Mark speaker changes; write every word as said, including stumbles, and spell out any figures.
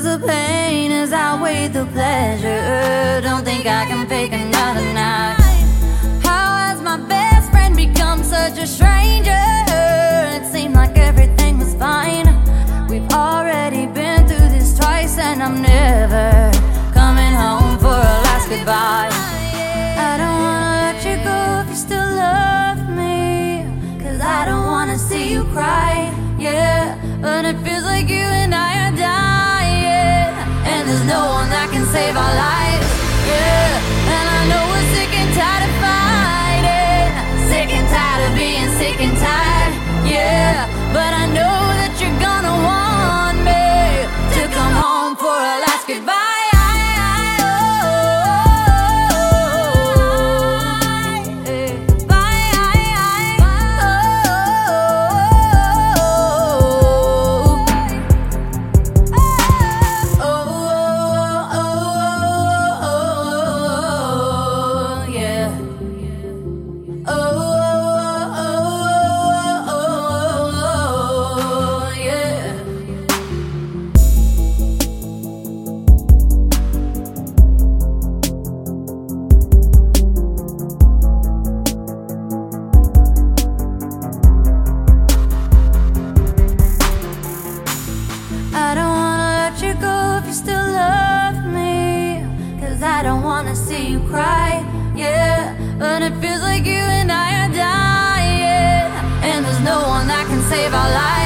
Speaker 1: 'cause the pain has outweighed the pleasure. Don't think I can fake another night. How has my best friend become such a stranger? It seemed like everything was fine. We've already been through this twice, and I'm never coming home for a last goodbye. I don't wanna let you go if you still love me, 'cause I don't wanna see you cry, yeah. But it feels like you and I are dying, and there's no one that can save our lives, yeah. And I know we're sick and tired of fighting, sick and tired of being sick and tired, yeah. But I know that you're gonna want me to come home for a last goodbye. Still love me, 'cause I don't wanna see you cry, yeah. But it feels like you and I are dying, and there's no one that can save our lives.